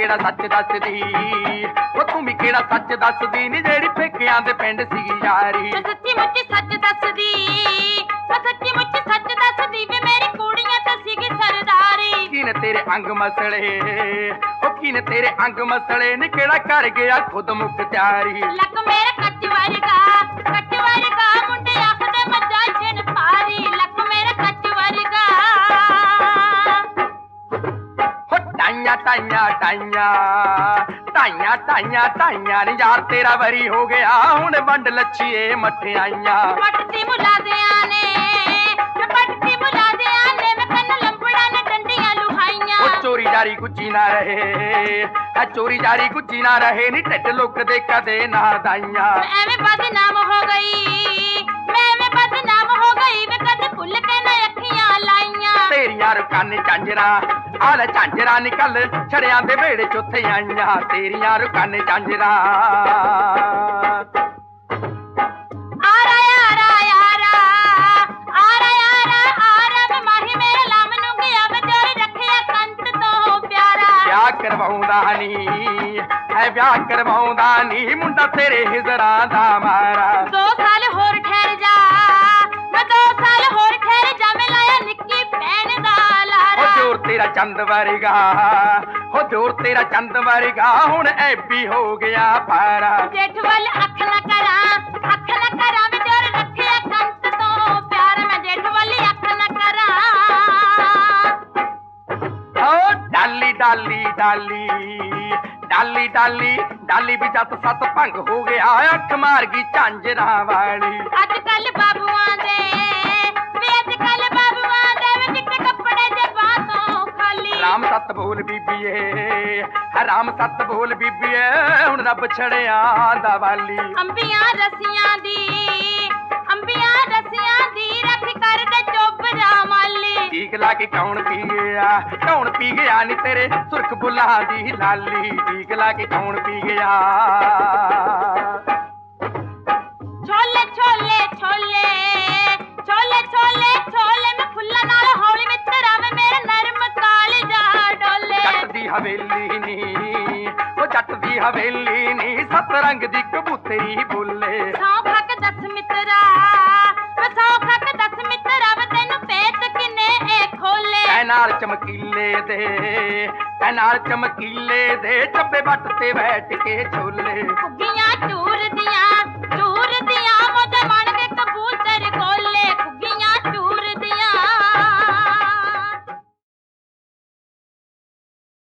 ਕਿਹੜਾ ਸੱਚ ਦੱਸਦੀ ਉਹ ਤੂੰ ਵੀ ਕਿਹੜਾ ਸੱਚ ਦੱਸਦੀ ਨੀ ਜਿਹੜੀ ਪੇਕਿਆਂ ਦੇ ਪਿੰਡ ਸੀਗੀ ਯਾਰੀ। ਮੈਂ ਸੱਚੀ ਮੁੱਚੀ ਸੱਚ ਦੱਸਦੀ, ਮੈਂ ਸੱਚੀ ਮੁੱਚੀ ਸੱਚ ਦੱਸਦੀ ਵੇ ਮੇਰੀ ਕੁੜੀਆਂ ਤਾਂ ਸੀਗੀ ਸਰਦਾਰੀ। ਕਿਨੇ ਤੇਰੇ ਅੰਗ ਮਸਲੇ ਉਹ ਕਿਨੇ ਤੇਰੇ ਅੰਗ ਮਸਲੇ ਨੀ ਕਿਹੜਾ ਕਰ ਗਿਆ ਖੁਦ ਮੁਖਤਿਆਰੀ। ਲੱਕ ਮੇਰਾ ਕੱਚ ਵਰਗਾ ਮੁੰਡੇ ਆਖਦੇ ਮੱਝਾਂ ਜਿਨ ਪਾਰੀ। ਲੱਕ ਮੇਰਾ ਕੱਚ ਵਰਗਾ ਹੋ ਟਾਈਆਂ ਟਾਈਆਂ ਟਾਈਆਂ ਟਾਈਆਂ ਟਾਈਆਂ ਟਾਈਆਂ ਨੀ ਯਾਰ ਤੇਰਾ ਵਰੀ ਹੋ ਗਿਆ ਹੁਣ ਵੰਡ ਲੱਛੀਏ ਮਠਿਆਈਆਂ। ਪੱਟਦੀ ਮੁਲਾਦਿਆਂ ਨੇ, ਮੈਂ ਪੱਟਦੀ ਮੁਲਾਦਿਆਂ ਨੇ, ਮੈਂ ਕੰਨ ਲੰਬੜਾਂ ਨੇ ਡੰਡੀਆਂ ਲੁਹਾਈਆਂ। ਉਹ ਚੋਰੀ ਜਾਰੀ ਗੁੱਜੀ ਨਾ ਰਹੇ ਆ ਚੋਰੀ ਜਾਰੀ ਗੁੱਜੀ ਨਾ ਰਹੇ ਨੀ ਢਿੱਡ ਲੁੱਕ ਦੇ ਕਦੇ ਨਾ ਦਾਈਆਂ। ਮੈਂ ਐਵੇਂ ਬਦਨਾਮ ਹੋ ਗਈ, ਮੈਂ ਐਵੇਂ ਬਦਨਾਮ ਹੋ ਗਈ ਵੇ ਕਦੇ ਭੁੱਲ ਕੇ ਨਾ ਅੱਖੀਆਂ ਲਾਈਆਂ। ਤੇਰੀਆਂ ਰੁਕਾਨੇ ਝਾਂਜਰਾਂ ਆਲੇ ਝਾਂਜਰਾਂ ਨਿਕਲ ਛੜਿਆਂ ਦੇ ਵਿਹੜੇ ਚ ਉੱਥੇ ਆਈਆਂ। ਤੇਰੀਆਂ ਰੁਕਾਨੇ ਝਾਂਜਰਾਂ ਕਰਵਾਉਂਦਾ ਨੀ ਹੈ ਵਿਆਹ ਕਰਵਾਉਂਦਾ ਨੀ ਮੁੰਡਾ ਤੇਰੇ ਹਿਜਰਾਂ ਦਾ ਮਾਰਾ। 2 ਸਾਲ ਹੋਰ ਠਹਿਰ ਜਾ, ਮੈਂ 2 ਸਾਲ ਹੋਰ ਠਹਿਰ ਜਾ, ਮੈਂ ਲਾਇਆ ਨਿੱਕੀ ਭੈਣ ਦਾ ਲਾਰਾ। ਹੋ ਜੋਰ ਤੇਰਾ ਚੰਦ ਵਰਗਾ ਹੋ ਜੋਰ ਤੇਰਾ ਚੰਦ ਵਰਗਾ ਹੁਣ ਐਬੀ ਹੋ ਗਿਆ ਪਾਰਾ। ਜੇਠ ਵੱਲ ਅੱਖ ਨਾ ਕਰਾਂ, ਅੱਖ ਨਾ ਕਰਾਂ ਵੇ ਜੋਰ ਰੱਖਿਆ ਕੰਤ ਤੋਂ ਪਿਆਰ। ਮੈਂ ਜੇਠ ਵੱਲ ਅੱਖ ਨਾ ਕਰਾਂ। ਓ ਡਾਲੀ ਡਾਲੀ ਡਾਲੀ ਡਾਲੀ ਡਾਲੀ ਡਾਲੀ ਵੀ ਜੱਤ ਸੱਤ ਭੰਗ ਹੋ ਗਿਆ ਅੱਖ ਮਾਰ ਗਈ ਝਾਂਜਰਾਂ ਵਾਲੀ। ਅੱਜ ਕੱਲ ਬਾਬੂਆਂ ਦੇ ਵੇ ਅੱਜ ਕੱਲ ਬਾਬੂਆਂ ਦੇ ਵੇ ਚਿੱਟੇ ਕੱਪੜੇ ਜੇ ਬਾਤੋਂ ਖਾਲੀ। ਰਾਮ ਸੱਤ ਬੋਲ ਬੀਬੀਏ ਰਾਮ ਸੱਤ ਬੋਲ ਬੀਬੀਏ ਹੁਣ ਰੱਬ ਛੜਿਆ ਦਾ ਵਾਲੀ। ਅੰਬੀਆਂ ਰਸੀਆਂ ਦੀ ਰੱਖ ਕਰਦੇ ਚੋਬਰਾ ਮਾਲੀ। ਟੀਕ ਲਾ ਕੇ ਕੌਣ ਪੀ ਗਿਆ ਨੀ ਤੇਰੇ ਸੁਰਖ ਬੁੱਲਾਂ ਦੀ ਲਾਲੀ। ਟੀਕ ਲਾ ਕੇ ਕੌਣ ਪੀ ਗਿਆ। ਛੋਲੇ ਛੋਲੇ ਛੋਲੇ ਛੋਲੇ ਛੋਲੇ ਛੋਲੇ ਮੈਂ ਫੁੱਲਾਂ ਨਾਲ ਹੌਲੀ ਮਿੱਤਰਾ ਵੇ ਮੇਰੇ ਨਰਮ ਕਾਲੀ ਜਾ ਡੋਲੇ। ਜੱਟ ਦੀ ਹਵੇਲੀ ਨੀ ਉਹ ਜੱਟ ਦੀ ਹਵੇਲੀ ਨੀ ਸੱਤ ਰੰਗ ਦੀ ਕਬੂਤਰੀ ਬੋਲੇ। ਸੌਂ ਖੱਕ ਦੱਸ ਮਿੱਤਰਾ ਵੇ ਸੌਂ ਖੱਕ ਦੱਸ ਮਿੱਤਰਾ ਵੇ ਤੈਨੂੰ ਪੇਟ ਕਿਨੇ ਇਹ ਖੋਲੇ। ਐ ਨਾਲ ਚਮਕੀਲੇ ਦੇ ਚੱਬੇ ਵੱਟ ਤੇ ਬੈਠ ਕੇ ਛੋਲੇ। ਘੁੱਗੀਆਂ ਝੂਟਦੀਆਂ